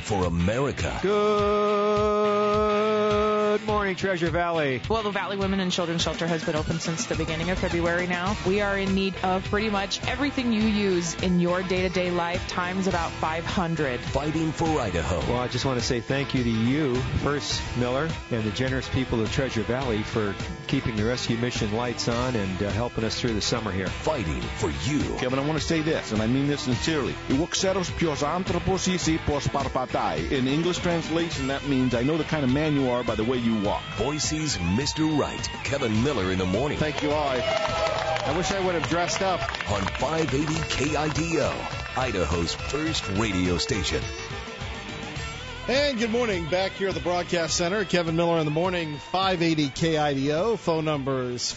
for America. Good morning, Treasure Valley. Well, the Valley Women and Children's Shelter has been open since the beginning of February now. We are in need of pretty much everything you use in your day-to-day life times about 500. Fighting for Idaho. Well, I just want to say thank you to you, first, Miller, and the generous people of Treasure Valley for keeping the rescue mission lights on and helping us through the summer here. Fighting for you. Kevin, I want to say this, and I mean this sincerely. Iwokseros pios anthropos isi pos parpatai. In English translation, that means I know the kind of man you are by the way you walk. Boise's Mr. Right, Kevin Miller in the morning. Thank you all. I wish I would have dressed up. On 580 KIDO, Idaho's first radio station. And good morning. Back here at the Broadcast Center, Kevin Miller in the morning, 580 KIDO. Phone number is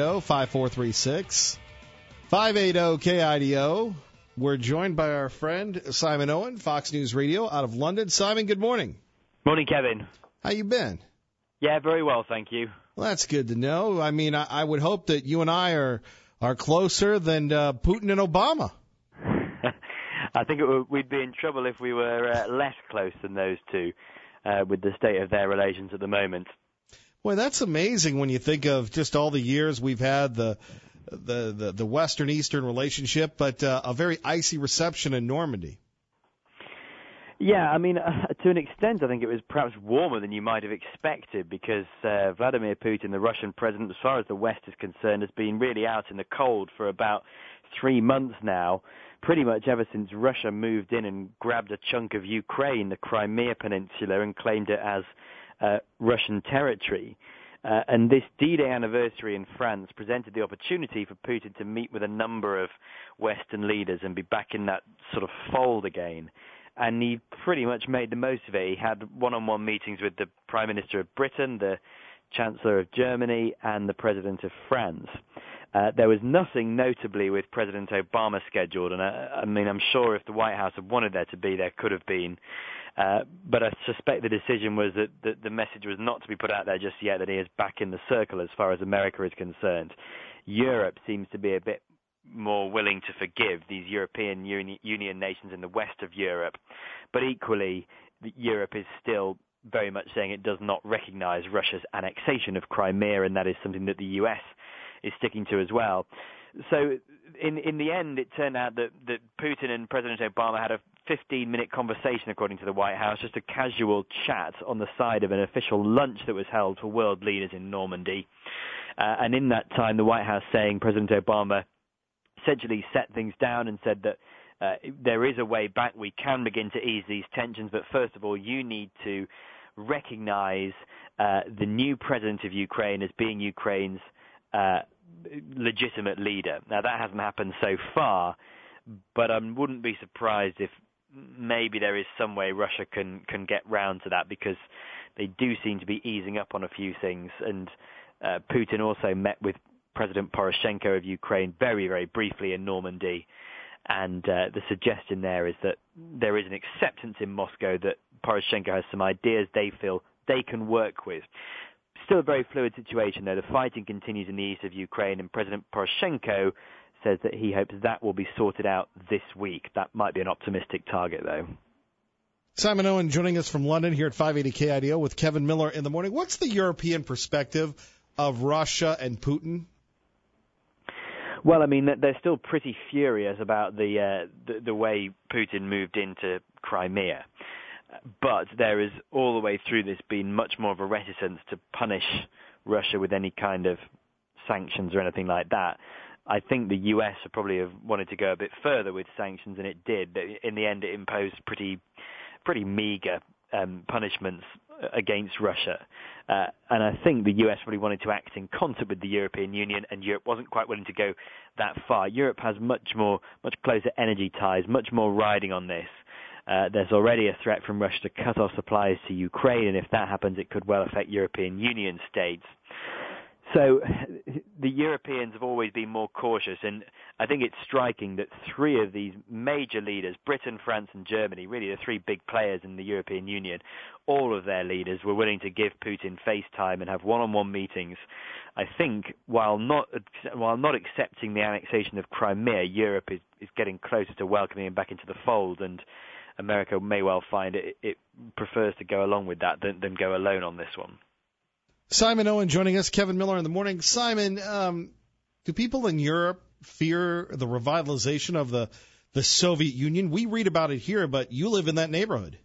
580-5436. 580 KIDO. We're joined by our friend Simon Owen, Fox News Radio out of London. Simon, good morning. Morning, Kevin. How you been? Yeah, very well, thank you. Well, that's good to know. I mean, I would hope that you and I are closer than Putin and Obama. I think we'd be in trouble if we were less close than those two with the state of their relations at the moment. Boy, that's amazing when you think of just all the years we've had the Western-Eastern relationship, but a very icy reception in Normandy. Yeah, I mean, to an extent, I think it was perhaps warmer than you might have expected because Vladimir Putin, the Russian president, as far as the West is concerned, has been really out in the cold for about 3 months now, pretty much ever since Russia moved in and grabbed a chunk of Ukraine, the Crimea Peninsula, and claimed it as Russian territory. And this D-Day anniversary in France presented the opportunity for Putin to meet with a number of Western leaders and be back in that sort of fold again. And he pretty much made the most of it. He had one-on-one meetings with the Prime Minister of Britain, the Chancellor of Germany, and the President of France. There was nothing notably with President Obama scheduled, and I mean, I'm sure if the White House had wanted there to be, there could have been. But I suspect the decision was that the message was not to be put out there just yet, that he is back in the circle as far as America is concerned. Europe seems to be a bit more willing to forgive these European Union nations in the west of Europe. But equally, Europe is still very much saying it does not recognize Russia's annexation of Crimea, and that is something that the U.S. is sticking to as well. So in the end, it turned out that Putin and President Obama had a 15-minute conversation, according to the White House, just a casual chat on the side of an official lunch that was held for world leaders in Normandy. And in that time, the White House saying President Obama essentially set things down and said that there is a way back. We can begin to ease these tensions, but first of all, you need to recognize the new president of Ukraine as being Ukraine's legitimate leader. Now, that hasn't happened so far, but I wouldn't be surprised if maybe there is some way Russia can get round to that, because they do seem to be easing up on a few things. And Putin also met with President Poroshenko of Ukraine very, very briefly in Normandy. And the suggestion there is that there is an acceptance in Moscow that Poroshenko has some ideas they feel they can work with. Still a very fluid situation, though. The fighting continues in the east of Ukraine, and President Poroshenko says that he hopes that will be sorted out this week. That might be an optimistic target, though. Simon Owen joining us from London here at 580 KIDO with Kevin Miller in the morning. What's the European perspective of Russia and Putin? Well, I mean, they're still pretty furious about the way Putin moved into Crimea. But there is all the way through this been much more of a reticence to punish Russia with any kind of sanctions or anything like that. I think the U.S. would probably have wanted to go a bit further with sanctions, and it did. In the end, it imposed pretty meager punishments against Russia. And I think the US really wanted to act in concert with the European Union, and Europe wasn't quite willing to go that far. Europe has much closer energy ties, much more riding on this. There's already a threat from Russia to cut off supplies to Ukraine, and if that happens, it could well affect European Union states. So the Europeans have always been more cautious, and I think it's striking that three of these major leaders, Britain, France, and Germany, really the three big players in the European Union, all of their leaders were willing to give Putin face time and have one-on-one meetings. I think while not accepting the annexation of Crimea, Europe is getting closer to welcoming him back into the fold, and America may well find it prefers to go along with that than go alone on this one. Simon Owen joining us, Kevin Miller in the morning. Simon, do people in Europe fear the revitalization of the Soviet Union? We read about it here, but you live in that neighborhood.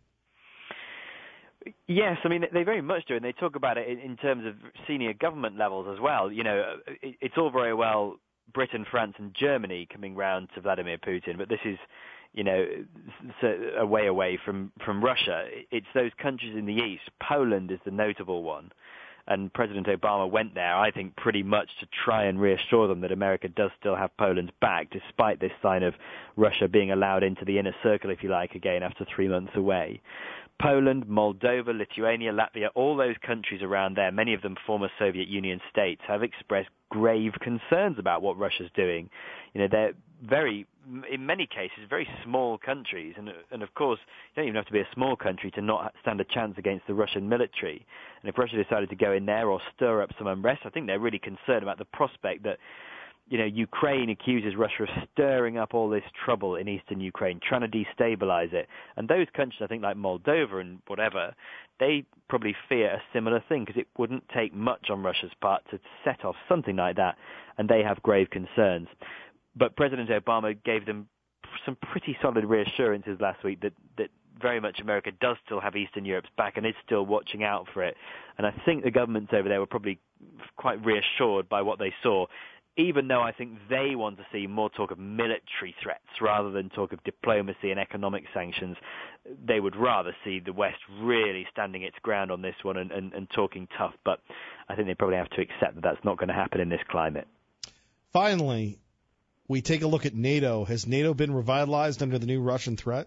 Yes, I mean, they very much do, and they talk about it in terms of senior government levels as well. You know, it's all very well Britain, France, and Germany coming round to Vladimir Putin, but this is, you know, a way away from Russia. It's those countries in the east. Poland is the notable one. And President Obama went there, I think, pretty much to try and reassure them that America does still have Poland's back, despite this sign of Russia being allowed into the inner circle, if you like, again after 3 months away. Poland, Moldova, Lithuania, Latvia, all those countries around there, many of them former Soviet Union states, have expressed grave concerns about what Russia's doing. You know, they're in many cases, very small countries, and of course, you don't even have to be a small country to not stand a chance against the Russian military. And if Russia decided to go in there or stir up some unrest, I think they're really concerned about the prospect that, you know, Ukraine accuses Russia of stirring up all this trouble in eastern Ukraine, trying to destabilize it. And those countries, I think, like Moldova and whatever, they probably fear a similar thing, because it wouldn't take much on Russia's part to set off something like that, and they have grave concerns. But President Obama gave them some pretty solid reassurances last week that very much America does still have Eastern Europe's back and is still watching out for it. And I think the governments over there were probably quite reassured by what they saw, even though I think they want to see more talk of military threats rather than talk of diplomacy and economic sanctions. They would rather see the West really standing its ground on this one and talking tough. But I think they probably have to accept that that's not going to happen in this climate. Finally, we take a look at NATO. Has NATO been revitalized under the new Russian threat?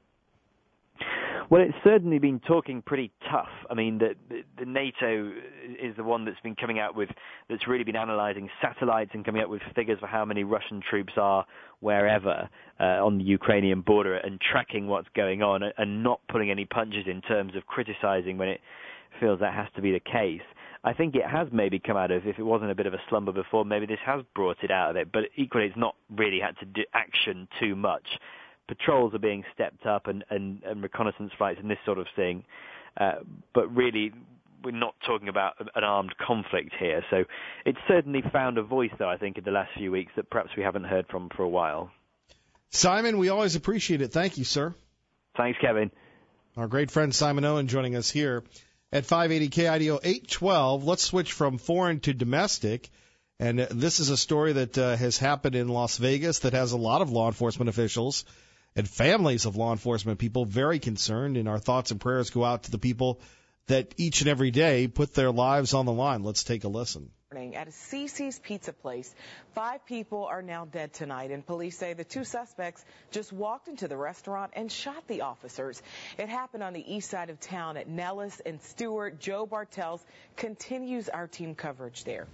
Well, it's certainly been talking pretty tough. I mean, the NATO is the one that's been coming out with, that's really been analyzing satellites and coming up with figures for how many Russian troops are wherever on the Ukrainian border, and tracking what's going on and not pulling any punches in terms of criticizing when it feels that has to be the case. I think it has maybe come out of, if it wasn't a bit of a slumber before, maybe this has brought it out of it, but equally it's not really had to do action too much. Patrols are being stepped up and reconnaissance flights and this sort of thing, but really we're not talking about an armed conflict here. So it's certainly found a voice, though, I think, in the last few weeks that perhaps we haven't heard from for a while. Simon, we always appreciate it. Thank you, sir. Thanks, Kevin. Our great friend Simon Owen joining us here at 580 KIDO 812. Let's switch from foreign to domestic. And this is a story that has happened in Las Vegas that has a lot of law enforcement officials and families of law enforcement people very concerned. And our thoughts and prayers go out to the people that each and every day put their lives on the line. Let's take a listen. At a Cece's Pizza place, 5 people are now dead tonight, and police say the 2 suspects just walked into the restaurant and shot the officers. It happened on the east side of town at Nellis and Stewart. Joe Bartels continues our team coverage there.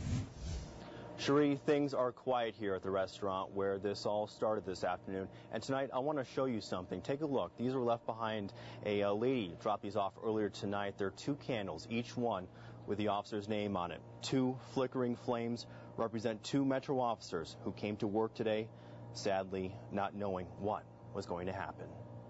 Cherie, things are quiet here at the restaurant where this all started this afternoon. And tonight, I want to show you something. Take a look. These were left behind. A lady dropped these off earlier tonight. There are 2 candles, each one with the officer's name on it. 2 flickering flames represent 2 Metro officers who came to work today, sadly not knowing what was going to happen.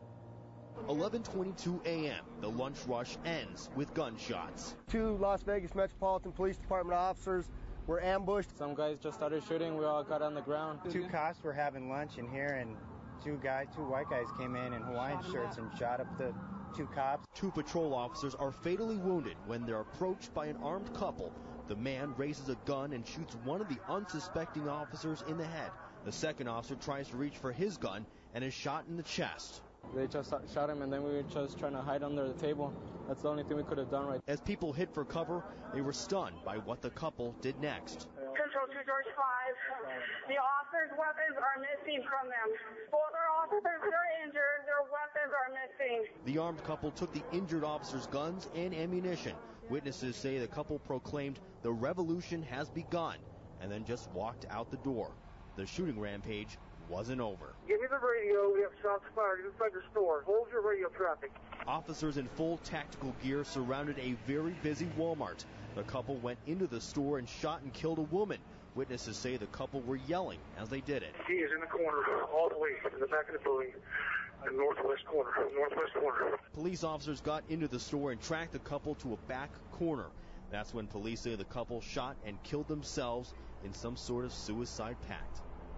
11:22 a.m. The lunch rush ends with gunshots. 2 Las Vegas Metropolitan Police Department officers were ambushed. Some guys just started shooting. We all got on the ground. 2 cops were having lunch in here, and 2 white guys came in Hawaiian shirts and shot up the 2 cops. 2 patrol officers are fatally wounded when they're approached by an armed couple. The man raises a gun and shoots one of the unsuspecting officers in the head. The second officer tries to reach for his gun and is shot in the chest. They just shot him, and then we were just trying to hide under the table. That's the only thing we could have done right. As people hid for cover, they were stunned by what the couple did next. Control 2 George 5. The officers' weapons are missing from them. Both our officers are injured. Their weapons are missing. The armed couple took the injured officers' guns and ammunition. Witnesses say the couple proclaimed the revolution has begun and then just walked out the door. The shooting rampage wasn't over. Give me the radio. We have shots fired inside the store. Hold your radio traffic. Officers in full tactical gear surrounded a very busy Walmart. The couple went into the store and shot and killed a woman. Witnesses say the couple were yelling as they did it. He is in the corner all the way in the back of the building. Northwest corner. Police officers got into the store and tracked the couple to a back corner. That's when police say the couple shot and killed themselves in some sort of suicide pact.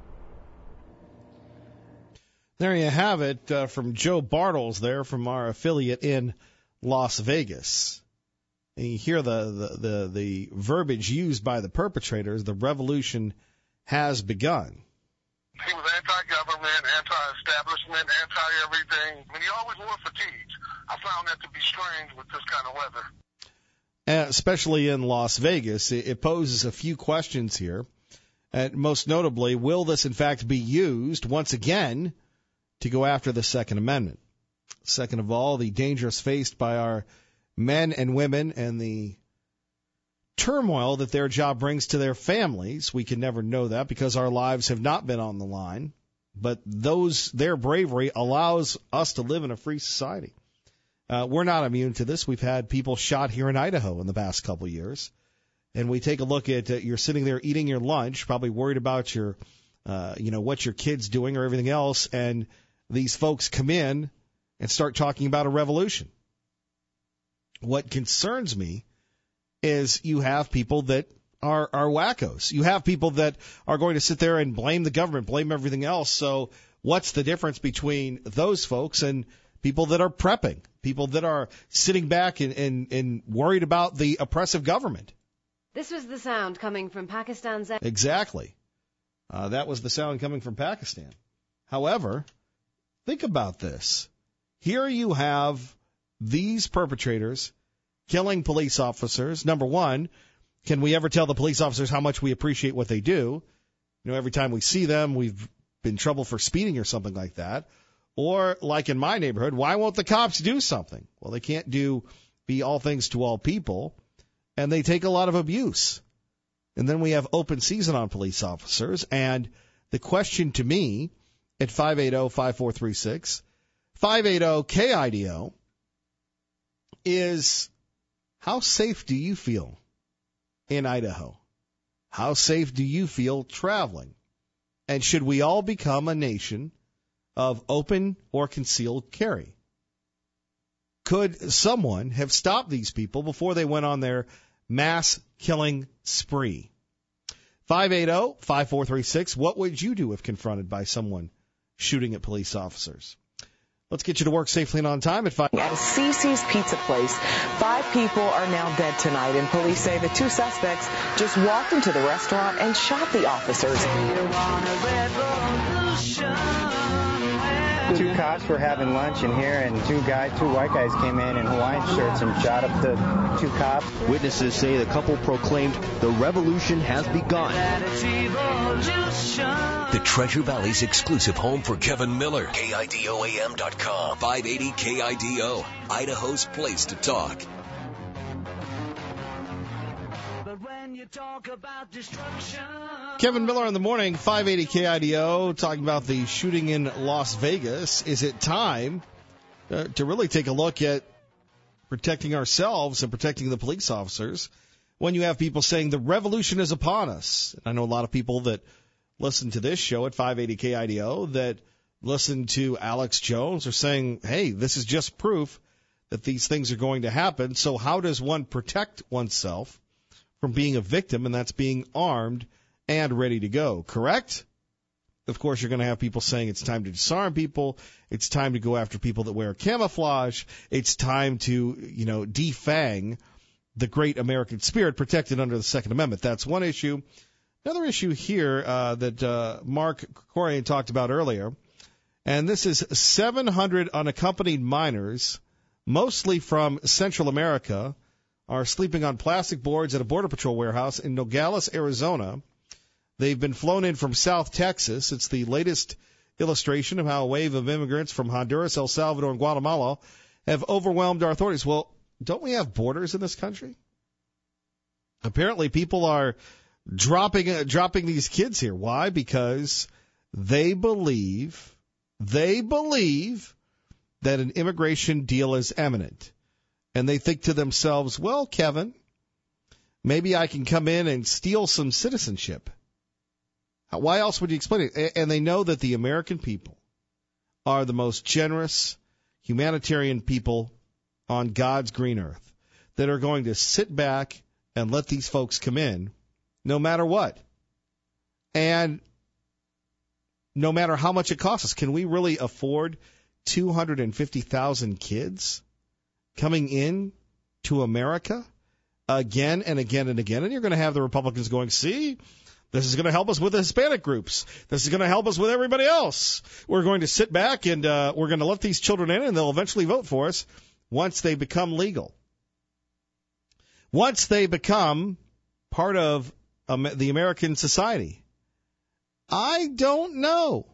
There you have it from Joe Bartles there from our affiliate in Las Vegas. And you hear the verbiage used by the perpetrators. The revolution has begun. He was anti-government, anti-establishment, anti-everything. I mean, he always wore fatigues. I found that to be strange with this kind of weather. Especially in Las Vegas, it poses a few questions here. And most notably, will this in fact be used once again to go after the Second Amendment? Second of all, the dangers faced by our men and women and the turmoil that their job brings to their families. We can never know that because our lives have not been on the line. But their bravery allows us to live in a free society. We're not immune to this. We've had people shot here in Idaho in the past couple of years. And we take a look at you're sitting there eating your lunch, probably worried about your, what your kid's doing or everything else. And these folks come in and start talking about a revolution. What concerns me is you have people that are wackos. You have people that are going to sit there and blame the government, blame everything else. So what's the difference between those folks and people that are prepping, people that are sitting back and worried about the oppressive government? This was the sound coming from Pakistan's... Exactly. That was the sound coming from Pakistan. However, think about this. Here you have these perpetrators killing police officers. Number one, can we ever tell the police officers how much we appreciate what they do? Every time we see them, we've been in trouble for speeding or something like that. Or, like in my neighborhood, why won't the cops do something? Well, they can't be all things to all people, and they take a lot of abuse. And then we have open season on police officers, and the question to me at 580-5436, 580-KIDO, is how safe do you feel in Idaho? How safe do you feel traveling? And should we all become a nation of open or concealed carry? Could someone have stopped these people before they went on their mass killing spree? 580-5436, what would you do if confronted by someone shooting at police officers? Let's get you to work safely and on time at 5. At a CC's Pizza Place, 5 people are now dead tonight, and police say the 2 suspects just walked into the restaurant and shot the officers. 2 cops were having lunch in here, and 2 white guys came in Hawaiian shirts and shot up the 2 cops. Witnesses say the couple proclaimed the revolution has begun. The Treasure Valley's exclusive home for Kevin Miller. KIDOAM.com. 580 KIDO. Idaho's place to talk. Kevin Miller in the morning, 580 KIDO, talking about the shooting in Las Vegas. Is it time to really take a look at protecting ourselves and protecting the police officers when you have people saying the revolution is upon us? I know a lot of people that listen to this show at 580 KIDO that listen to Alex Jones are saying, hey, this is just proof that these things are going to happen. So how does one protect oneself from being a victim, and that's being armed and ready to go, correct? Of course, you're going to have people saying it's time to disarm people. It's time to go after people that wear camouflage. It's time to, defang the great American spirit protected under the Second Amendment. That's one issue. Another issue here that Mark Corian talked about earlier, and this is 700 unaccompanied minors, mostly from Central America, are sleeping on plastic boards at a Border Patrol warehouse in Nogales, Arizona. They've been flown in from South Texas. It's the latest illustration of how a wave of immigrants from Honduras, El Salvador, and Guatemala have overwhelmed our authorities. Well, don't we have borders in this country? Apparently, people are dropping these kids here. Why? Because they believe that an immigration deal is imminent. And they think to themselves, well, Kevin, maybe I can come in and steal some citizenship. Why else would you explain it? And they know that the American people are the most generous humanitarian people on God's green earth that are going to sit back and let these folks come in no matter what. And no matter how much it costs us. Can we really afford 250,000 kids coming in to America again and again and again? And you're going to have the Republicans going, see, this is going to help us with the Hispanic groups. This is going to help us with everybody else. We're going to sit back and we're going to let these children in, and they'll eventually vote for us once they become legal. Once they become part of the American society. I don't know.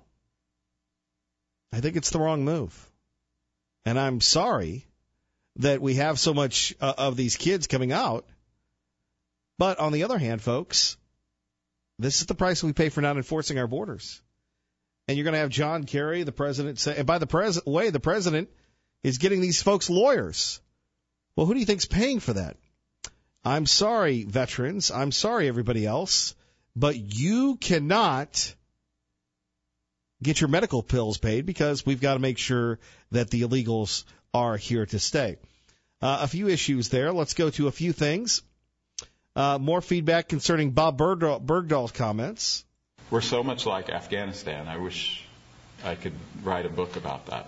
I think it's the wrong move. And I'm sorry that we have so much of these kids coming out. But on the other hand, folks, this is the price we pay for not enforcing our borders. And you're going to have John Kerry, the president, say, and by the way, the president is getting these folks lawyers. Well, who do you think's paying for that? I'm sorry, veterans. I'm sorry, everybody else. But you cannot get your medical bills paid because we've got to make sure that the illegals are here to stay. A few issues there. Let's go to a few things. More feedback concerning Bob Bergdahl's comments. We're so much like Afghanistan. I wish I could write a book about that.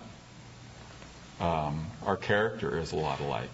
Our character is a lot alike.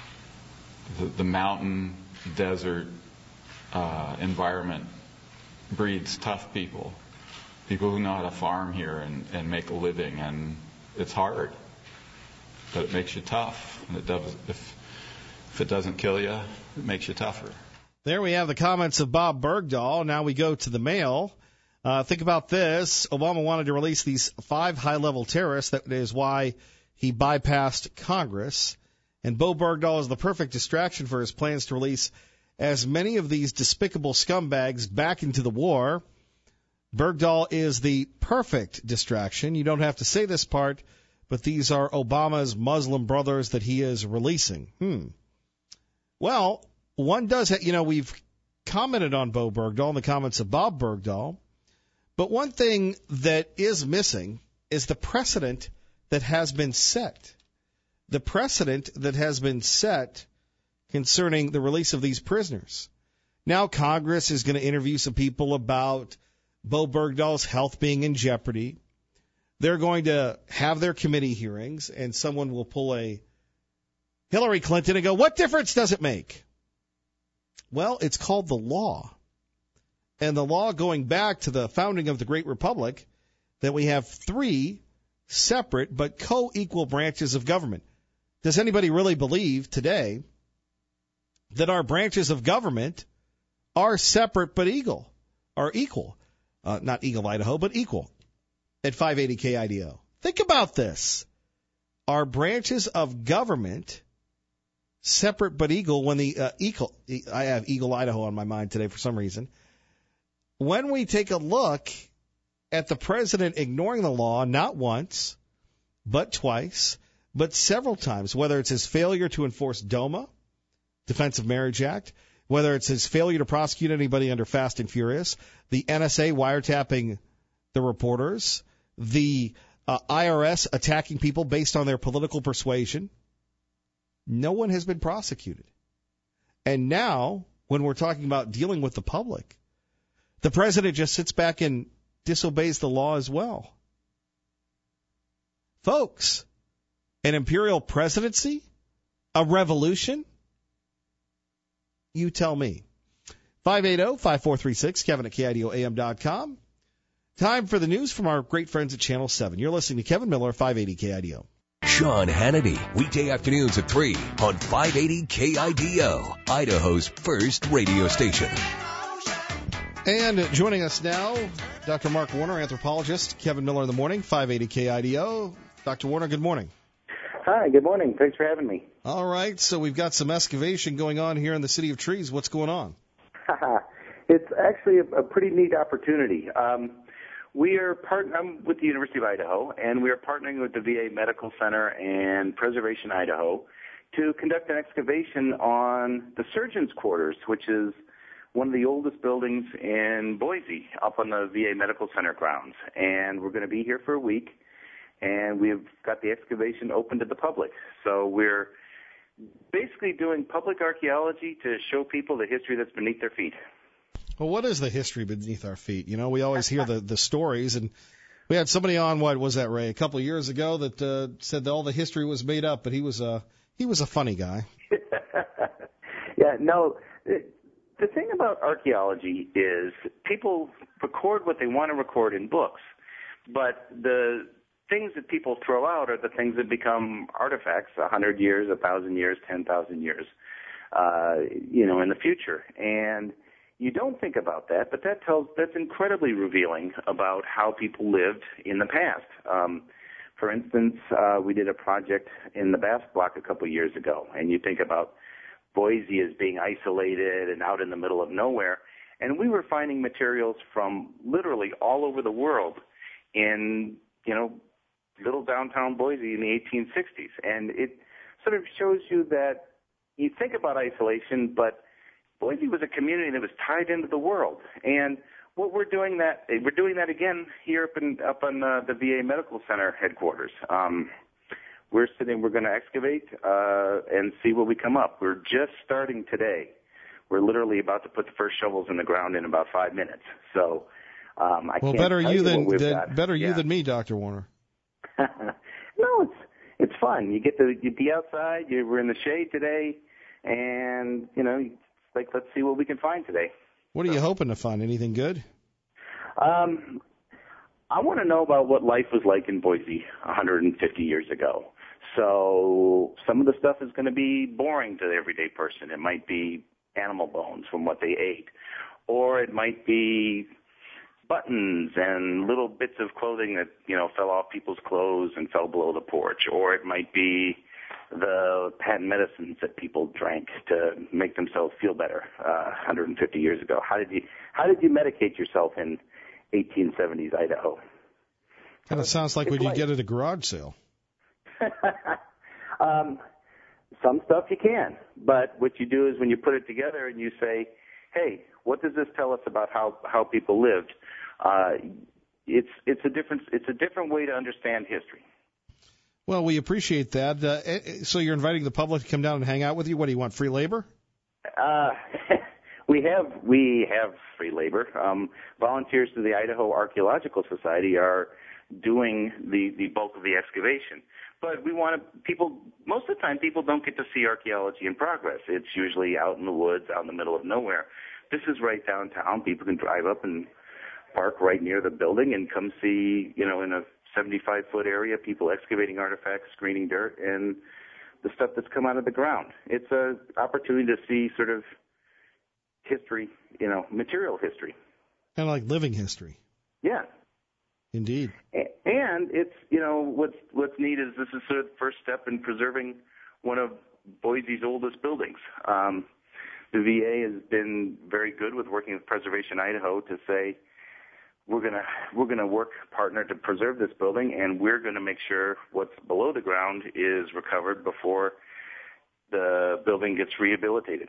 The mountain, desert environment breeds tough people who know how to farm here and make a living. And it's hard, but it makes you tough. And it does, if it doesn't kill you, it makes you tougher. There we have the comments of Bob Bergdahl. Now we go to the mail. Think about this. Obama wanted to release these 5 high-level terrorists. That is why he bypassed Congress. And Bo Bergdahl is the perfect distraction for his plans to release as many of these despicable scumbags back into the war. Bergdahl is the perfect distraction. You don't have to say this part, but these are Obama's Muslim brothers that he is releasing. Well, one does, we've commented on Bo Bergdahl in the comments of Bob Bergdahl, but one thing that is missing is the precedent that has been set. The precedent that has been set concerning the release of these prisoners. Now Congress is going to interview some people about Bo Bergdahl's health being in jeopardy. They're going to have their committee hearings, and someone will pull a Hillary Clinton and go, what difference does it make? Well, it's called the law. And the law going back to the founding of the Great Republic, that we have 3 separate but co-equal branches of government. Does anybody really believe today that our branches of government are separate but equal? Not Eagle, Idaho, but equal at 580 KIDO. Think about this. Our branches of government separate but equal when I have Eagle, Idaho on my mind today for some reason. When we take a look at the president ignoring the law, not once, but twice, but several times, whether it's his failure to enforce DOMA, Defense of Marriage Act, whether it's his failure to prosecute anybody under Fast and Furious, the NSA wiretapping the reporters, the IRS attacking people based on their political persuasion, no one has been prosecuted. And now, when we're talking about dealing with the public, the president just sits back and disobeys the law as well. Folks, an imperial presidency? A revolution? You tell me. 580-5436, Kevin at KIDOAM.com. Time for the news from our great friends at Channel 7. You're listening to Kevin Miller, 580 KIDO. Sean Hannity, weekday afternoons at 3 on 580 KIDO, Idaho's first radio station. And joining us now, Dr. Mark Warner, anthropologist, Kevin Miller in the morning, 580 KIDO. Dr. Warner, good morning. Hi, good morning. Thanks for having me. All right, so we've got some excavation going on here in the City of Trees. What's going on? It's actually a pretty neat opportunity. I'm with the University of Idaho, and we are partnering with the VA Medical Center and Preservation Idaho to conduct an excavation on the surgeon's quarters, which is one of the oldest buildings in Boise, up on the VA Medical Center grounds. And we're going to be here for a week. and we've got the excavation open to the public. So we're basically doing public archaeology to show people the history that's beneath their feet. Well, what is the history beneath our feet? You know, we always hear the stories, and we had somebody on, what was that, Ray, a couple of years ago that said that all the history was made up, but he was a funny guy. Yeah, no, the thing about archaeology is people record what they want to record in books, but the things that people throw out are the things that become artifacts 100 years, 1,000 years, 10,000 years, in the future. And you don't think about that, but that's incredibly revealing about how people lived in the past. For instance, we did a project in the Basque Block a couple of years ago, and you think about Boise as being isolated and out in the middle of nowhere, and we were finding materials from literally all over the world in, little downtown Boise in the 1860s. And it sort of shows you that you think about isolation, but Boise was a community that was tied into the world. And what we're doing that again here up on the VA Medical Center headquarters. We're going to excavate and see what we come up. We're just starting today. We're literally about to put the first shovels in the ground in about 5 minutes. So I can't better tell you than better you than me, Dr. Warner. No, it's fun. You get to be outside. We're in the shade today, and let's see what we can find today. What are you hoping to find? Anything good? I want to know about what life was like in Boise 150 years ago. So some of the stuff is going to be boring to the everyday person. It might be animal bones from what they ate, or it might be buttons and little bits of clothing that fell off people's clothes and fell below the porch, or it might be the patent medicines that people drank to make themselves feel better 150 years ago. How did you medicate yourself in 1870s Idaho? Kind of sounds like what you get at a garage sale. Some stuff you can, but what you do is when you put it together and you say, hey, what does this tell us about how people lived? It's a different way to understand history. Well, we appreciate that. So you're inviting the public to come down and hang out with you? What do you want, free labor? We have free labor. Volunteers to the Idaho Archaeological Society are doing the bulk of the excavation. But we want people, most of the time people don't get to see archaeology in progress. It's usually out in the woods, out in the middle of nowhere. This is right downtown. People can drive up and park right near the building and come see, in a 75-foot area, people excavating artifacts, screening dirt, and the stuff that's come out of the ground. It's an opportunity to see sort of history, material history. Kind of like living history. Yeah. Indeed. And it's, what's neat is this is sort of the first step in preserving one of Boise's oldest buildings. The VA has been very good with working with Preservation Idaho to say, we're gonna work partner to preserve this building, and we're gonna make sure what's below the ground is recovered before the building gets rehabilitated.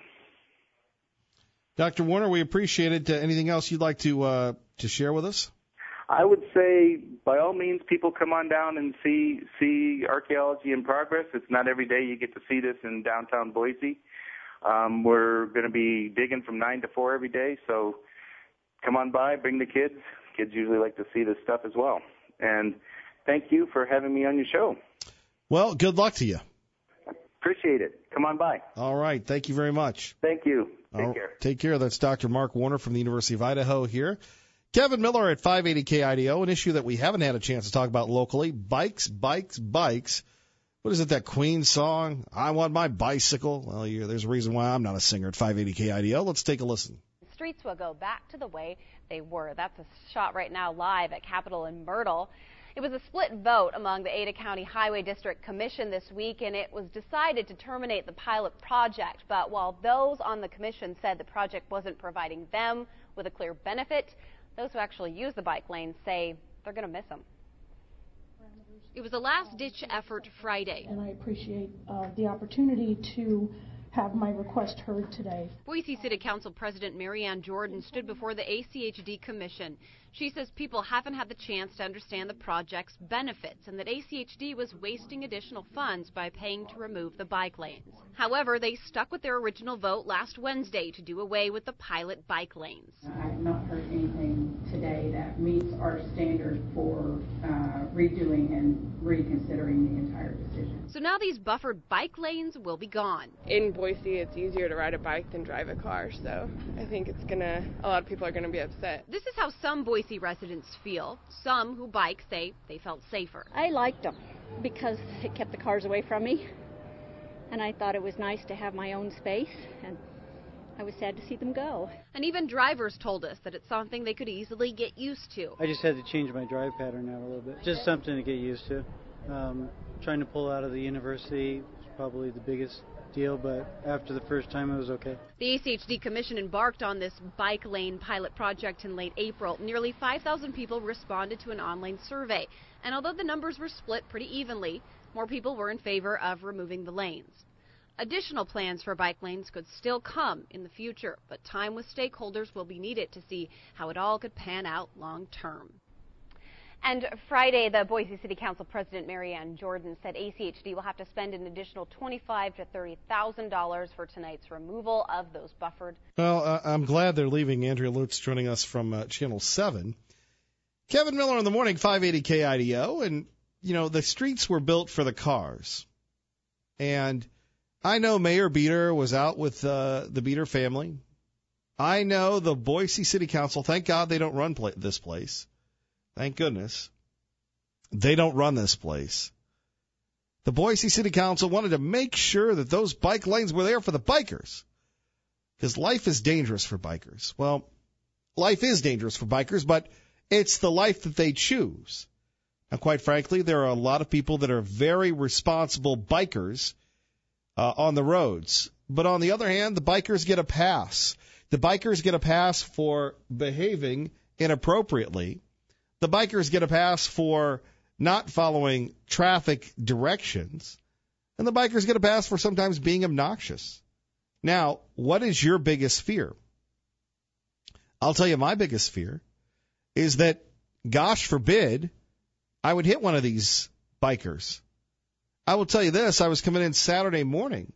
Dr. Warner, we appreciate it. Anything else you'd like to share with us? I would say, by all means, people come on down and see archaeology in progress. It's not every day you get to see this in downtown Boise. We're going to be digging from 9 to 4 every day, so come on by, bring the kids. Kids usually like to see this stuff as well. And thank you for having me on your show. Well, good luck to you. Appreciate it. Come on by. All right. Thank you very much. Thank you. Take care. Take care. That's Dr. Mark Warner from the University of Idaho here. Kevin Miller at 580 KIDO, an issue that we haven't had a chance to talk about locally. Bikes. What is it, that Queen song? I want my bicycle. Well, there's a reason why I'm not a singer at 580 KIDO. Let's take a listen. Streets will go back to the way they were. That's a shot right now live at Capitol in Myrtle. It was a split vote among the Ada County Highway District Commission this week, and it was decided to terminate the pilot project. But while those on the commission said the project wasn't providing them with a clear benefit, those who actually use the bike lanes say they're going to miss them. It was a last-ditch effort Friday. And I appreciate the opportunity to have my request heard today. Boise City Council President Mary Ann Jordan stood before the ACHD Commission. She says people haven't had the chance to understand the project's benefits and that ACHD was wasting additional funds by paying to remove the bike lanes. However, they stuck with their original vote last Wednesday to do away with the pilot bike lanes. I have not heard anything today that meets our standard for redoing and reconsidering the entire decision. So now these buffered bike lanes will be gone. In Boise, it's easier to ride a bike than drive a car, so I think a lot of people are going to be upset. This is how some Boise residents feel. Some who bike say they felt safer. I liked them because it kept the cars away from me, and I thought it was nice to have my own space, and I was sad to see them go. And even drivers told us that it's something they could easily get used to. I just had to change my drive pattern out a little bit. Just something to get used to. Trying to pull out of the university was probably the biggest deal, but after the first time it was okay. The ACHD Commission embarked on this bike lane pilot project in late April. Nearly 5,000 people responded to an online survey. And although the numbers were split pretty evenly, more people were in favor of removing the lanes. Additional plans for bike lanes could still come in the future, but time with stakeholders will be needed to see how it all could pan out long term. And Friday, the Boise City Council President Mary Ann Jordan said ACHD will have to spend an additional $25,000 to $30,000 for tonight's removal of those buffered. Well, I'm glad they're leaving. Andrea Lutz joining us from Channel 7. Kevin Miller in the morning, 580 KIDO. And, you know, the streets were built for the cars. And I know Mayor Beater was out with the Beater family. I know the Boise City Council, thank God they don't run this place. Thank goodness. They don't run this place. The Boise City Council wanted to make sure that those bike lanes were there for the bikers. Because life is dangerous for bikers. Well, life is dangerous for bikers, but it's the life that they choose. Now, quite frankly, there are a lot of people that are very responsible bikers on the roads. But on the other hand, the bikers get a pass. The bikers get a pass for behaving inappropriately. The bikers get a pass for not following traffic directions. And the bikers get a pass for sometimes being obnoxious. Now, what is your biggest fear? I'll tell you my biggest fear is that, gosh forbid, I would hit one of these bikers. I will tell you this, I was coming in Saturday morning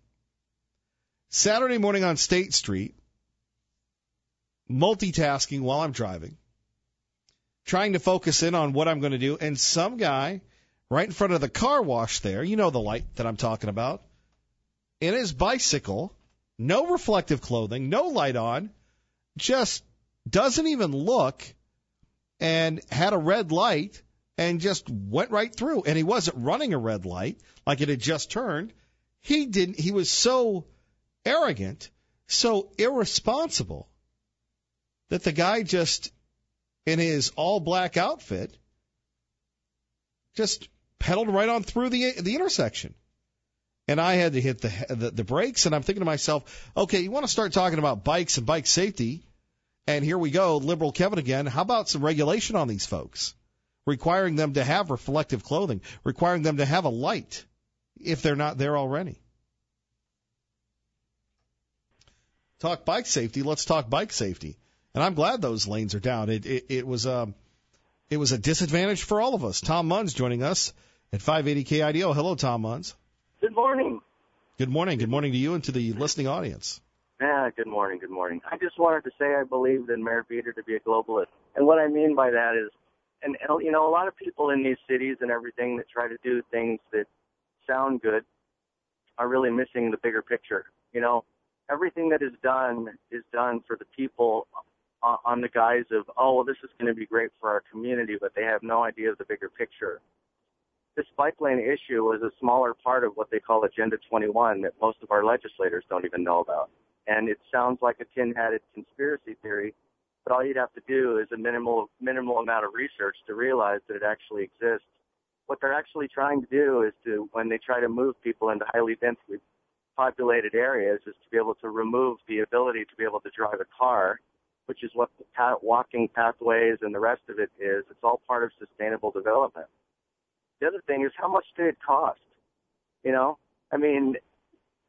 on State Street, multitasking while I'm driving, trying to focus in on what I'm going to do, and some guy right in front of the car wash there, you know the light that I'm talking about, in his bicycle, no reflective clothing, no light on, just doesn't even look, and had a red light and just went right through. And he wasn't running a red light like it had just turned. He was so arrogant, so irresponsible that the guy just, in his all-black outfit, just pedaled right on through the intersection. And I had to hit the brakes, and I'm thinking to myself, okay, you want to start talking about bikes and bike safety, and here we go, liberal Kevin again. How about some regulation on these folks? Requiring them to have reflective clothing, requiring them to have a light if they're not there already. Talk bike safety, let's talk bike safety. And I'm glad those lanes are down. It was a disadvantage for all of us. Tom Munns joining us at 580 KIDO. Hello, Tom Munns. Good morning. Good morning. Good morning to you and to the listening audience. Yeah, good morning. Good morning. I just wanted to say I believed in Mayor Beater to be a globalist. And what I mean by that is, and you know, a lot of people in these cities and everything that try to do things that sound good are really missing the bigger picture. You know, everything that is done for the people on the guise of, oh, well, this is going to be great for our community, but they have no idea of the bigger picture. This bike lane issue was a smaller part of what they call Agenda 21 that most of our legislators don't even know about. And it sounds like a tin-hatted conspiracy theory, but all you'd have to do is a minimal amount of research to realize that it actually exists. What they're actually trying to do is to, when they try to move people into highly densely populated areas, is to be able to remove the ability to be able to drive a car, which is what the walking pathways and the rest of it is. It's all part of sustainable development. The other thing is, how much did it cost? You know, I mean,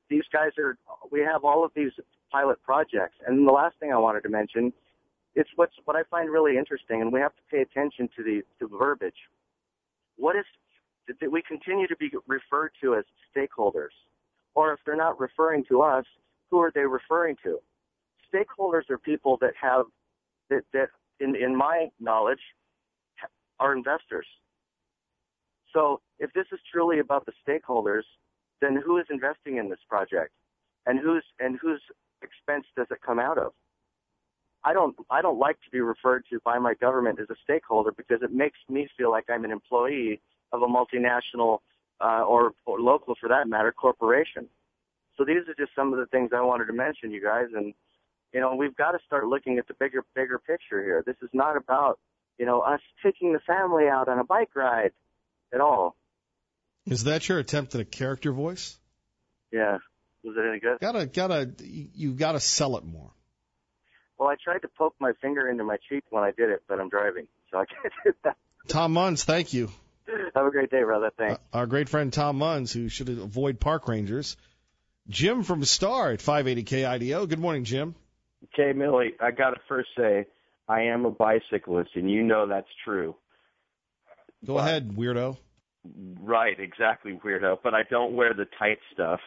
these guys we have all of these pilot projects. And the last thing I wanted to mention, it's what I find really interesting, and we have to pay attention to the verbiage. What is that we continue to be referred to as stakeholders? Or if they're not referring to us, who are they referring to? Stakeholders are people that have, that in my knowledge, are investors. So if this is truly about the stakeholders, then who is investing in this project? And whose expense does it come out of? I don't like to be referred to by my government as a stakeholder because it makes me feel like I'm an employee of a multinational or local, for that matter, corporation. So these are just some of the things I wanted to mention, you guys. And, you know, we've got to start looking at the bigger picture here. This is not about, you know, us taking the family out on a bike ride at all. Is that your attempt at a character voice? Yeah. Was it any good? You've got to sell it more. Well, I tried to poke my finger into my cheek when I did it, but I'm driving, so I can't do that. Tom Munns, thank you. Have a great day, brother. Thanks. Our great friend Tom Munns, who should avoid park rangers. Jim from Star at 580 KIDO. Good morning, Jim. Okay, Millie, I got to first say I am a bicyclist, and you know that's true. Go ahead, weirdo. Right, exactly, weirdo. But I don't wear the tight stuff.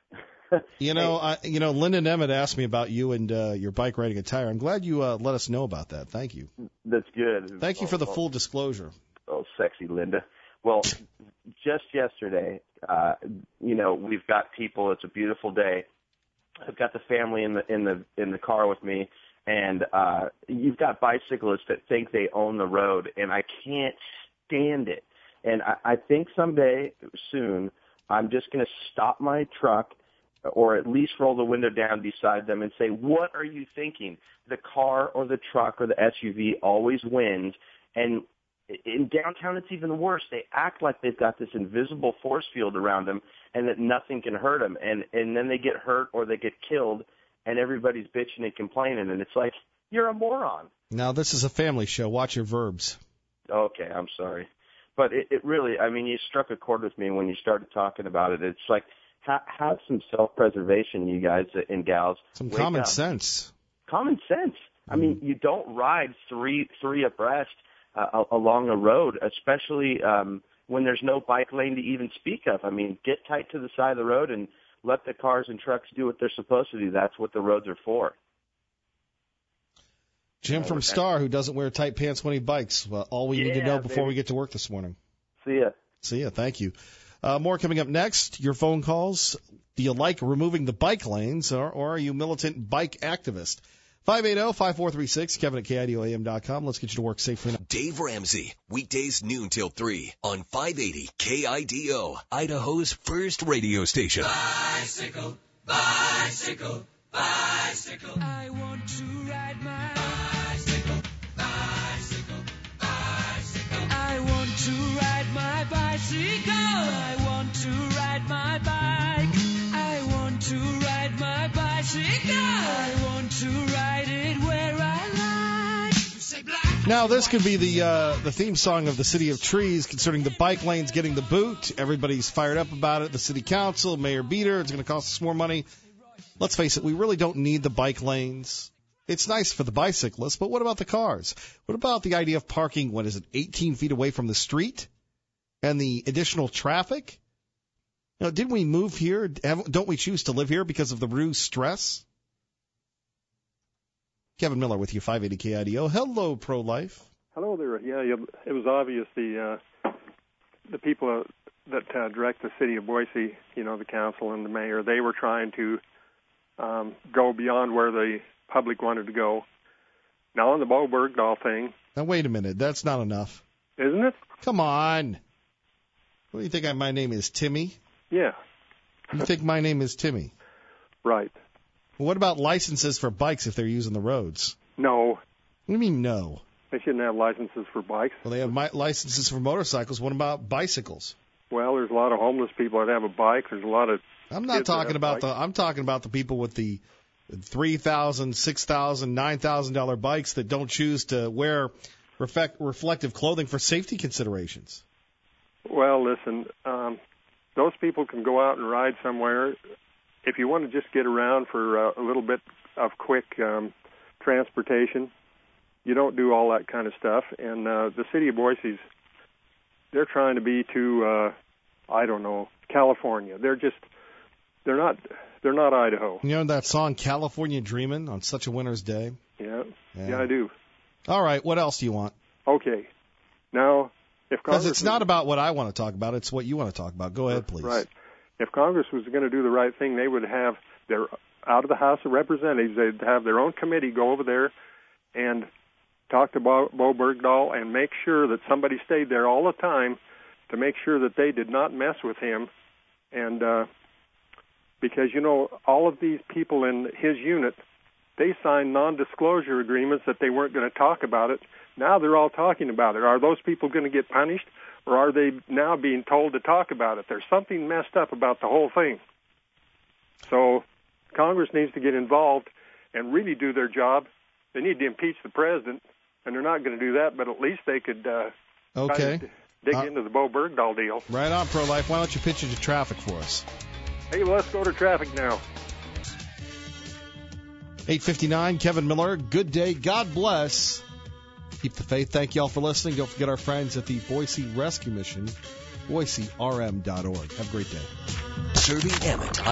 Linda Nemeth asked me about you and your bike riding attire. I'm glad you let us know about that. Thank you. That's good. Thank you for the full disclosure. Oh, sexy Linda. Well, just yesterday, we've got people. It's a beautiful day. I've got the family in the car with me, and you've got bicyclists that think they own the road, and I can't stand it. And I think someday soon I'm just going to stop my truck, or at least roll the window down beside them and say, what are you thinking? The car or the truck or the SUV always wins. And in downtown, it's even worse. They act like they've got this invisible force field around them and that nothing can hurt them. And then they get hurt or they get killed, and everybody's bitching and complaining. And it's like, you're a moron. Now, this is a family show. Watch your verbs. Okay, I'm sorry. But it really, I mean, you struck a chord with me when you started talking about it. It's like, have some self-preservation, you guys and gals. Some common sense. Common sense. I mean, you don't ride three abreast along a road, especially when there's no bike lane to even speak of. I mean, get tight to the side of the road and let the cars and trucks do what they're supposed to do. That's what the roads are for. Jim from Star, who doesn't wear tight pants when he bikes. Well, all we need to know before we get to work this morning. See ya. See ya. Thank you. More coming up next. Your phone calls. Do you like removing the bike lanes, or are you a militant bike activist? 580-5436, Kevin at KIDOAM.com. Let's get you to work safely now. Dave Ramsey, weekdays noon till 3 on 580 KIDO, Idaho's first radio station. Bicycle, bicycle, bicycle. I want to ride my bicycle, bicycle, bicycle. I want to ride my bicycle. I want to ride my bike. I want to ride my bicycle. I want to ride it where I like. Say black. Now, this could be the theme song of the City of Trees concerning the bike lanes getting the boot. Everybody's fired up about it. The city council, Mayor Beater, it's going to cost us more money. Let's face it, we really don't need the bike lanes. It's nice for the bicyclists, but what about the cars? What about the idea of parking, 18 feet away from the street? And the additional traffic? Now, didn't we move here? Don't we choose to live here because of the reduced stress? Kevin Miller with you, 580 KIDO. Hello, pro-life. Hello there. Yeah, it was obvious the people that direct the city of Boise, the council and the mayor, they were trying to go beyond where the public wanted to go. Now on the Bo Bergdahl thing. Now, wait a minute. That's not enough. Isn't it? Come on. What do you think my name is, Timmy? Yeah. You think my name is Timmy? Right. Well, what about licenses for bikes if they're using the roads? No. What do you mean no? They shouldn't have licenses for bikes. Well, they have licenses for motorcycles. What about bicycles? Well, there's a lot of homeless people that have a bike. There's a lot of I'm talking about the people with the $3,000, $6,000, $9,000 bikes that don't choose to wear reflective clothing for safety considerations. Well, listen, those people can go out and ride somewhere if you want to just get around for a little bit of quick transportation, you don't do all that kind of stuff. And the city of Boise's, they're trying to be to, I don't know, California. They're not Idaho. You know that song California Dreamin' on such a winter's day? Yeah, I do. All right, what else do you want? Okay. Now, if Congress... Because it's not about what I want to talk about, it's what you want to talk about. Go ahead, please. Right. If Congress was going to do the right thing, they would have their, out of the House of Representatives, they'd have their own committee go over there and talk to Bo Bergdahl and make sure that somebody stayed there all the time to make sure that they did not mess with him. And because, you know, all of these people in his unit, they signed non-disclosure agreements that they weren't going to talk about it. Now they're all talking about it. Are those people going to get punished, or are they now being told to talk about it? There's something messed up about the whole thing. So Congress needs to get involved and really do their job. They need to impeach the president, and they're not going to do that, but at least they could okay. dig into the Bo Bergdahl deal. Right on, Pro-Life. Why don't you pitch into traffic for us? Hey, let's go to traffic now. 8:59, Kevin Miller. Good day. God bless. Keep the faith. Thank you all for listening. Don't forget our friends at the Boise Rescue Mission, boiserm.org. Have a great day. Serving Emmett.